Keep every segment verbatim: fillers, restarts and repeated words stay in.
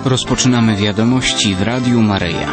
Rozpoczynamy wiadomości w Radiu Maryja.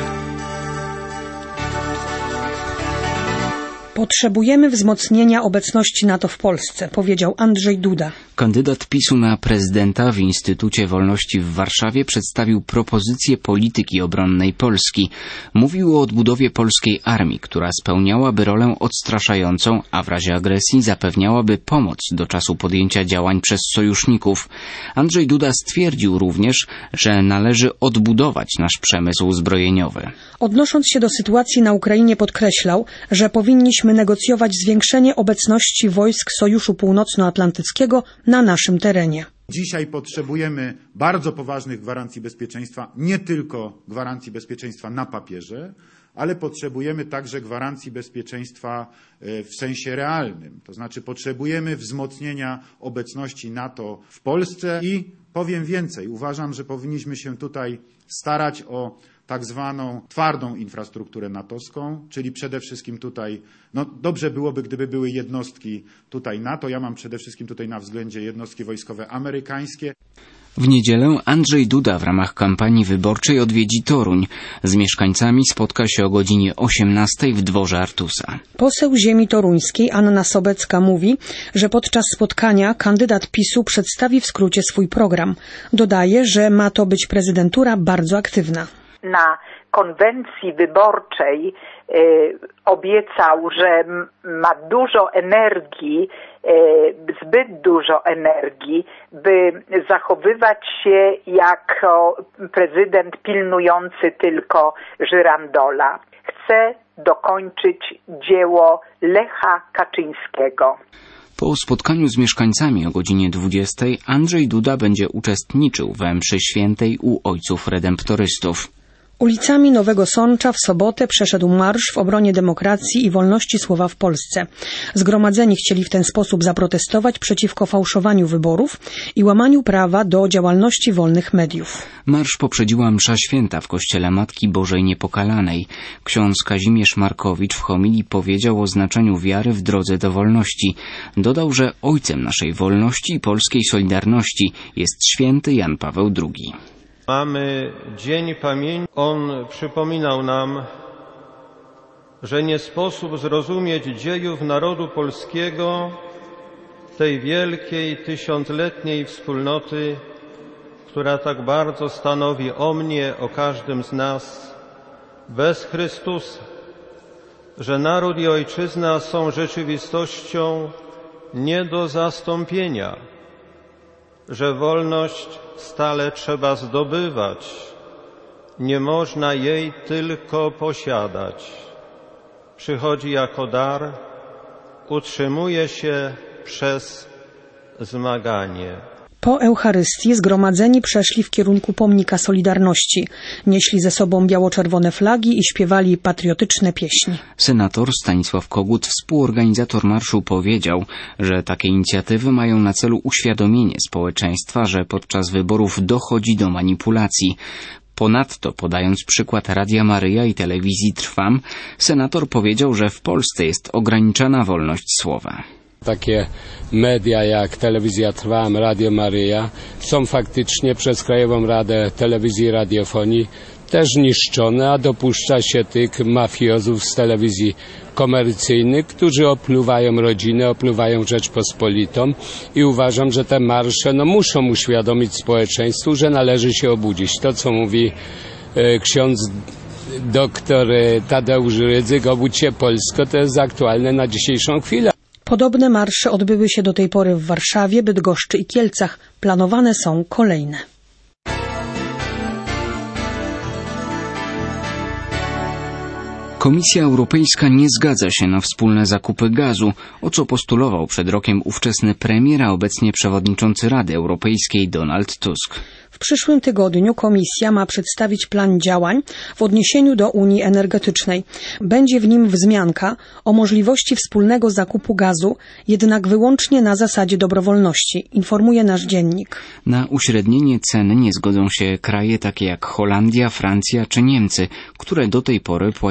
Potrzebujemy wzmocnienia obecności NATO w Polsce, powiedział Andrzej Duda. Kandydat PiSu na prezydenta w Instytucie Wolności w Warszawie przedstawił propozycję polityki obronnej Polski. Mówił o odbudowie polskiej armii, która spełniałaby rolę odstraszającą, a w razie agresji zapewniałaby pomoc do czasu podjęcia działań przez sojuszników. Andrzej Duda stwierdził również, że należy odbudować nasz przemysł zbrojeniowy. Odnosząc się do sytuacji na Ukrainie, podkreślał, że powinniśmy negocjować zwiększenie obecności wojsk Sojuszu Północnoatlantyckiego na naszym terenie. Dzisiaj potrzebujemy bardzo poważnych gwarancji bezpieczeństwa, nie tylko gwarancji bezpieczeństwa na papierze, ale potrzebujemy także gwarancji bezpieczeństwa w sensie realnym. To znaczy potrzebujemy wzmocnienia obecności NATO w Polsce i powiem więcej, uważam, że powinniśmy się tutaj starać o tak zwaną twardą infrastrukturę natowską, czyli przede wszystkim tutaj, no dobrze byłoby, gdyby były jednostki tutaj NATO. Ja mam przede wszystkim tutaj na względzie jednostki wojskowe amerykańskie. W niedzielę Andrzej Duda w ramach kampanii wyborczej odwiedzi Toruń. Z mieszkańcami spotka się o godzinie osiemnastej w dworze Artusa. Poseł ziemi toruńskiej Anna Sobecka mówi, że podczas spotkania kandydat PiSu przedstawi w skrócie swój program. Dodaje, że ma to być prezydentura bardzo aktywna. Na konwencji wyborczej y, obiecał, że ma dużo energii, y, zbyt dużo energii, by zachowywać się jako prezydent pilnujący tylko żyrandola. Chce dokończyć dzieło Lecha Kaczyńskiego. Po spotkaniu z mieszkańcami o godzinie dwudziestej Andrzej Duda będzie uczestniczył we mszy świętej u ojców redemptorystów. Ulicami Nowego Sącza w sobotę przeszedł marsz w obronie demokracji i wolności słowa w Polsce. Zgromadzeni chcieli w ten sposób zaprotestować przeciwko fałszowaniu wyborów i łamaniu prawa do działalności wolnych mediów. Marsz poprzedziła msza święta w kościele Matki Bożej Niepokalanej. Ksiądz Kazimierz Markowicz w homilii powiedział o znaczeniu wiary w drodze do wolności. Dodał, że ojcem naszej wolności i polskiej solidarności jest święty Jan Paweł drugi. Mamy Dzień Pamięci. On przypominał nam, że nie sposób zrozumieć dziejów narodu polskiego, tej wielkiej, tysiącletniej wspólnoty, która tak bardzo stanowi o mnie, o każdym z nas, bez Chrystusa, że naród i ojczyzna są rzeczywistością nie do zastąpienia, że wolność stale trzeba zdobywać, nie można jej tylko posiadać. Przychodzi jako dar, utrzymuje się przez zmaganie. Po Eucharystii zgromadzeni przeszli w kierunku pomnika Solidarności. Nieśli ze sobą biało-czerwone flagi i śpiewali patriotyczne pieśni. Senator Stanisław Kogut, współorganizator marszu, powiedział, że takie inicjatywy mają na celu uświadomienie społeczeństwa, że podczas wyborów dochodzi do manipulacji. Ponadto, podając przykład Radia Maryja i telewizji Trwam, senator powiedział, że w Polsce jest ograniczana wolność słowa. Takie media jak Telewizja Trwam, Radio Maryja są faktycznie przez Krajową Radę Telewizji i Radiofonii też niszczone, a dopuszcza się tych mafiozów z telewizji komercyjnych, którzy opluwają rodzinę, opluwają Rzeczpospolitą i uważam, że te marsze no, muszą uświadomić społeczeństwu, że należy się obudzić. To, co mówi e, ksiądz doktor Tadeusz Rydzyk, obudź się Polsko, to jest aktualne na dzisiejszą chwilę. Podobne marsze odbyły się do tej pory w Warszawie, Bydgoszczy i Kielcach. Planowane są kolejne. Komisja Europejska nie zgadza się na wspólne zakupy gazu, o co postulował przed rokiem ówczesny premier, a obecnie przewodniczący Rady Europejskiej Donald Tusk. W przyszłym tygodniu Komisja ma przedstawić plan działań w odniesieniu do Unii Energetycznej. Będzie w nim wzmianka o możliwości wspólnego zakupu gazu, jednak wyłącznie na zasadzie dobrowolności, informuje nasz dziennik. Na uśrednienie cen nie zgodzą się kraje takie jak Holandia, Francja czy Niemcy, które do tej pory płaciły najmniej.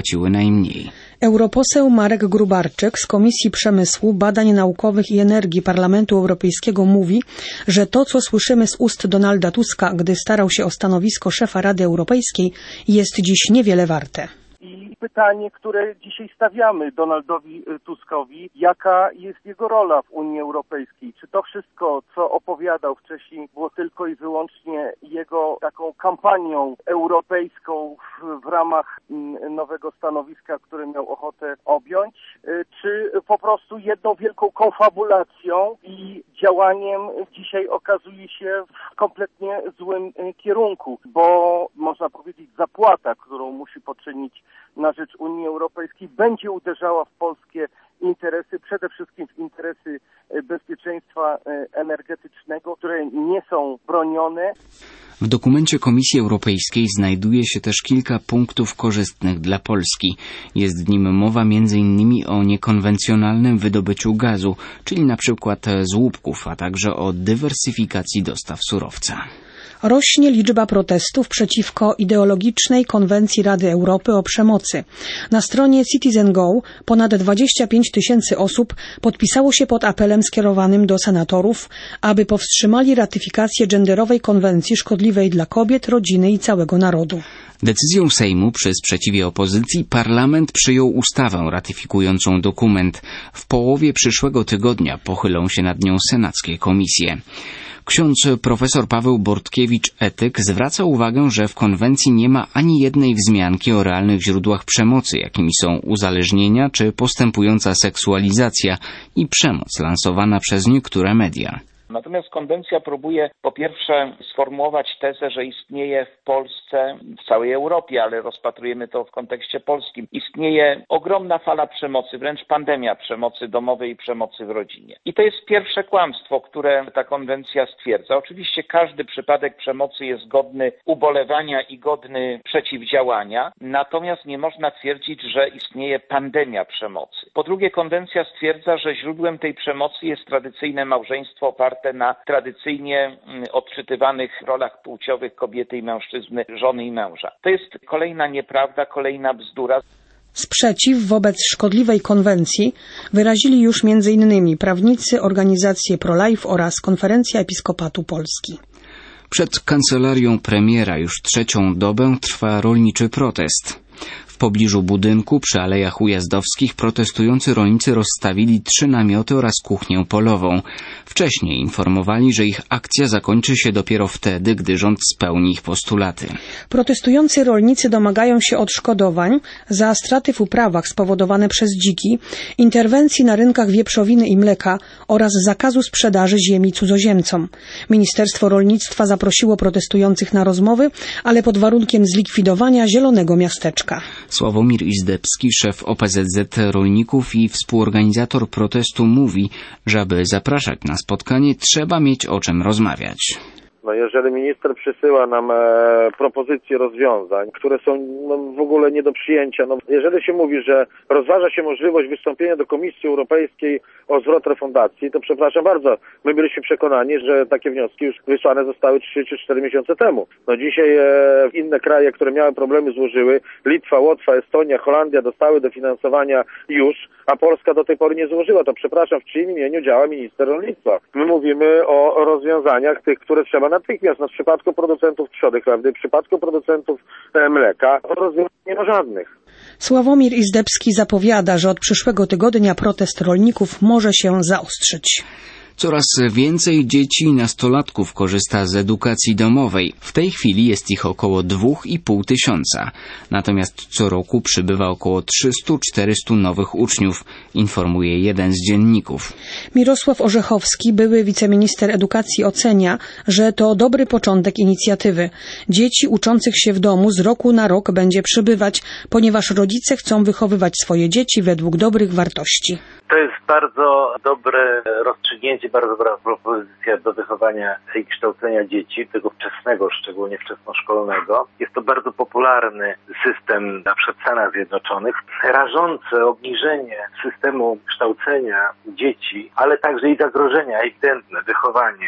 najmniej. Europoseł Marek Grubarczyk z Komisji Przemysłu, Badań Naukowych i Energii Parlamentu Europejskiego mówi, że to, co słyszymy z ust Donalda Tuska, gdy starał się o stanowisko szefa Rady Europejskiej, jest dziś niewiele warte. I pytanie, które dzisiaj stawiamy Donaldowi Tuskowi, jaka jest jego rola w Unii Europejskiej? Czy to wszystko, co opowiadał wcześniej, było tylko i wyłącznie jego taką kampanią europejską w, w ramach nowego stanowiska, które miał ochotę objąć? Czy po prostu jedną wielką konfabulacją i działaniem dzisiaj okazuje się w kompletnie złym kierunku? Bo można powiedzieć, zapłata, którą musi poczynić na rzecz Unii Europejskiej, będzie uderzała w polskie interesy, przede wszystkim w interesy bezpieczeństwa energetycznego, które nie są bronione. W dokumencie Komisji Europejskiej znajduje się też kilka punktów korzystnych dla Polski. Jest w nim mowa między innymi o niekonwencjonalnym wydobyciu gazu, czyli na przykład z łupków, a także o dywersyfikacji dostaw surowca. Rośnie liczba protestów przeciwko ideologicznej konwencji Rady Europy o przemocy. Na stronie Citizen Go ponad dwadzieścia pięć tysięcy osób podpisało się pod apelem skierowanym do senatorów, aby powstrzymali ratyfikację genderowej konwencji szkodliwej dla kobiet, rodziny i całego narodu. Decyzją Sejmu przy sprzeciwie opozycji parlament przyjął ustawę ratyfikującą dokument. W połowie przyszłego tygodnia pochylą się nad nią senackie komisje. Ksiądz profesor Paweł Bortkiewicz-Etyk zwraca uwagę, że w konwencji nie ma ani jednej wzmianki o realnych źródłach przemocy, jakimi są uzależnienia czy postępująca seksualizacja i przemoc lansowana przez niektóre media. Natomiast konwencja próbuje po pierwsze sformułować tezę, że istnieje w Polsce, w całej Europie, ale rozpatrujemy to w kontekście polskim, istnieje ogromna fala przemocy, wręcz pandemia przemocy domowej i przemocy w rodzinie. I to jest pierwsze kłamstwo, które ta konwencja stwierdza. Oczywiście każdy przypadek przemocy jest godny ubolewania i godny przeciwdziałania, natomiast nie można twierdzić, że istnieje pandemia przemocy. Po drugie, konwencja stwierdza, że źródłem tej przemocy jest tradycyjne małżeństwo oparte na tradycyjnie odczytywanych rolach płciowych kobiety i mężczyzny, żony i męża. To jest kolejna nieprawda, kolejna bzdura. Sprzeciw wobec szkodliwej konwencji wyrazili już między innymi prawnicy, organizacje pro-life oraz Konferencja Episkopatu Polski. Przed kancelarią premiera już trzecią dobę trwa rolniczy protest. W pobliżu budynku przy Alejach Ujazdowskich protestujący rolnicy rozstawili trzy namioty oraz kuchnię polową. Wcześniej informowali, że ich akcja zakończy się dopiero wtedy, gdy rząd spełni ich postulaty. Protestujący rolnicy domagają się odszkodowań za straty w uprawach spowodowane przez dziki, interwencji na rynkach wieprzowiny i mleka oraz zakazu sprzedaży ziemi cudzoziemcom. Ministerstwo Rolnictwa zaprosiło protestujących na rozmowy, ale pod warunkiem zlikwidowania zielonego miasteczka. Sławomir Izdebski, szef O P Z Z Rolników i współorganizator protestu, mówi, że aby zapraszać na spotkanie, trzeba mieć o czym rozmawiać. No jeżeli minister przysyła nam e, propozycje rozwiązań, które są no, w ogóle nie do przyjęcia, no jeżeli się mówi, że rozważa się możliwość wystąpienia do Komisji Europejskiej o zwrot refundacji, to przepraszam bardzo, my byliśmy przekonani, że takie wnioski już wysłane zostały trzy czy cztery miesiące temu. No dzisiaj e, inne kraje, które miały problemy, złożyły, Litwa, Łotwa, Estonia, Holandia dostały dofinansowania już, a Polska do tej pory nie złożyła. To przepraszam, w czyim imieniu działa minister rolnictwa. My mówimy o rozwiązaniach tych, które trzeba natychmiast. No w przypadku producentów trzody chlewnej, w przypadku producentów e, mleka rozwiązań nie ma żadnych. Sławomir Izdebski zapowiada, że od przyszłego tygodnia protest rolników może się zaostrzyć. Coraz więcej dzieci i nastolatków korzysta z edukacji domowej. W tej chwili jest ich około dwa i pół tysiąca. Natomiast co roku przybywa około trzysta czterysta nowych uczniów, informuje jeden z dzienników. Mirosław Orzechowski, były wiceminister edukacji, ocenia, że to dobry początek inicjatywy. Dzieci uczących się w domu z roku na rok będzie przybywać, ponieważ rodzice chcą wychowywać swoje dzieci według dobrych wartości. To jest bardzo dobre rozstrzygnięcie, bardzo dobra propozycja do wychowania i kształcenia dzieci, tego wczesnego, szczególnie wczesnoszkolnego. Jest to bardzo popularny system na przykład w Stanach Zjednoczonych. Rażące obniżenie systemu kształcenia dzieci, ale także i zagrożenia ewidentne, wychowanie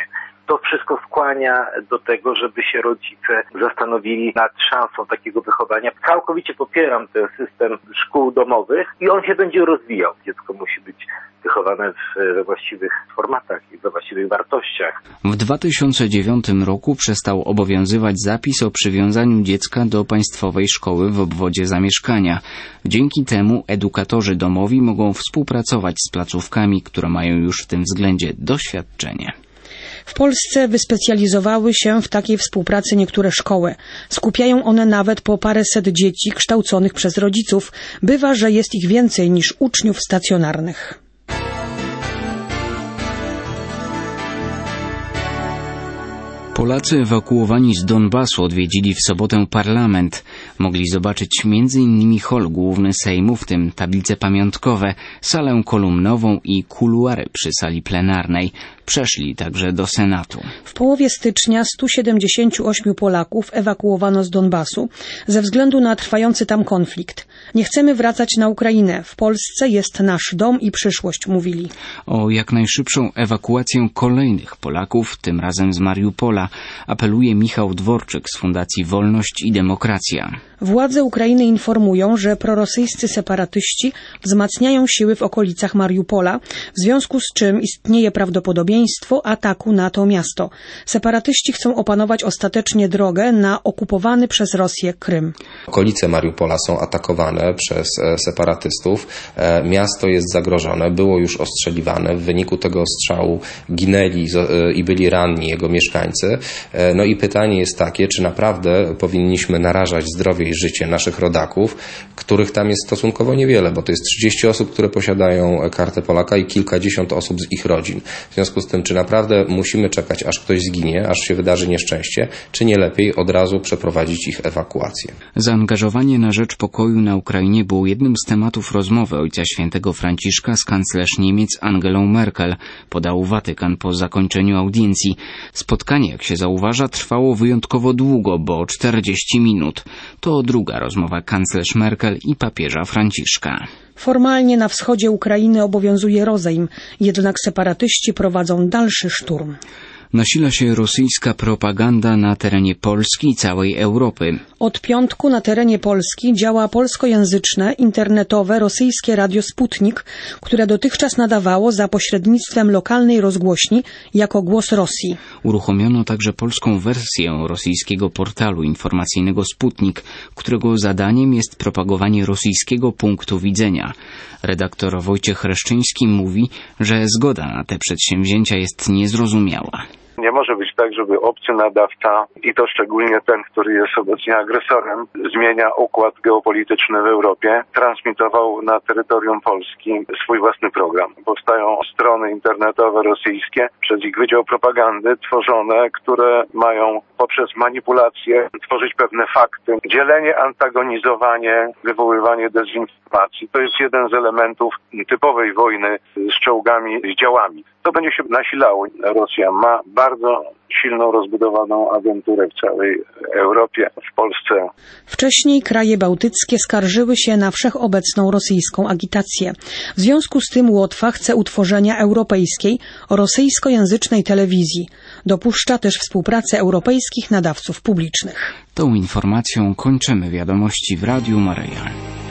to wszystko skłania do tego, żeby się rodzice zastanowili nad szansą takiego wychowania. Całkowicie popieram ten system szkół domowych i on się będzie rozwijał. Dziecko musi być wychowane we właściwych formatach i we właściwych wartościach. W dwa tysiące dziewiątym roku przestał obowiązywać zapis o przywiązaniu dziecka do państwowej szkoły w obwodzie zamieszkania. Dzięki temu edukatorzy domowi mogą współpracować z placówkami, które mają już w tym względzie doświadczenie. W Polsce wyspecjalizowały się w takiej współpracy niektóre szkoły. Skupiają one nawet po paręset dzieci kształconych przez rodziców. Bywa, że jest ich więcej niż uczniów stacjonarnych. Polacy ewakuowani z Donbasu odwiedzili w sobotę parlament. Mogli zobaczyć między innymi hol główny Sejmu, w tym tablice pamiątkowe, salę kolumnową i kuluary przy sali plenarnej. Przeszli także do Senatu. W połowie stycznia stu siedemdziesięciu ośmiu Polaków ewakuowano z Donbasu ze względu na trwający tam konflikt. Nie chcemy wracać na Ukrainę. W Polsce jest nasz dom i przyszłość, mówili. O jak najszybszą ewakuację kolejnych Polaków, tym razem z Mariupola, apeluje Michał Dworczyk z Fundacji Wolność i Demokracja. Władze Ukrainy informują, że prorosyjscy separatyści wzmacniają siły w okolicach Mariupola, w związku z czym istnieje prawdopodobieństwo ataku na to miasto. Separatyści chcą opanować ostatecznie drogę na okupowany przez Rosję Krym. Okolice Mariupola są atakowane przez separatystów. Miasto jest zagrożone, było już ostrzeliwane. W wyniku tego ostrzału ginęli i byli ranni jego mieszkańcy. No i pytanie jest takie, czy naprawdę powinniśmy narażać zdrowie i życie naszych rodaków, których tam jest stosunkowo niewiele, bo to jest trzydzieści osób, które posiadają kartę Polaka i kilkadziesiąt osób z ich rodzin. W związku z tym, czy naprawdę musimy czekać, aż ktoś zginie, aż się wydarzy nieszczęście, czy nie lepiej od razu przeprowadzić ich ewakuację. Zaangażowanie na rzecz pokoju na Ukrainie było jednym z tematów rozmowy Ojca Świętego Franciszka z kanclerz Niemiec Angelą Merkel, podał Watykan po zakończeniu audiencji. Spotkanie, jak się zauważa, trwało wyjątkowo długo, bo czterdzieści minut. To druga rozmowa kanclerz Merkel i papieża Franciszka. Formalnie na wschodzie Ukrainy obowiązuje rozejm, jednak separatyści prowadzą dalszy szturm. Nasila się rosyjska propaganda na terenie Polski i całej Europy. Od piątku na terenie Polski działa polskojęzyczne, internetowe rosyjskie radio Sputnik, które dotychczas nadawało za pośrednictwem lokalnej rozgłośni jako głos Rosji. Uruchomiono także polską wersję rosyjskiego portalu informacyjnego Sputnik, którego zadaniem jest propagowanie rosyjskiego punktu widzenia. Redaktor Wojciech Reszczyński mówi, że zgoda na te przedsięwzięcia jest niezrozumiała. Nie może być tak, żeby obcy nadawca, i to szczególnie ten, który jest obecnie agresorem, zmienia układ geopolityczny w Europie, transmitował na terytorium Polski swój własny program. Powstają strony internetowe rosyjskie przez ich Wydział Propagandy tworzone, które mają poprzez manipulację tworzyć pewne fakty, dzielenie, antagonizowanie, wywoływanie dezinformacji. To jest jeden z elementów typowej wojny z czołgami, z działami. To będzie się nasilało. Rosja ma bardzo silną, rozbudowaną agenturę w całej Europie, w Polsce. Wcześniej kraje bałtyckie skarżyły się na wszechobecną rosyjską agitację. W związku z tym Łotwa chce utworzenia europejskiej, rosyjskojęzycznej telewizji. Dopuszcza też współpracę europejskich nadawców publicznych. Tą informacją kończymy wiadomości w Radiu Maryja.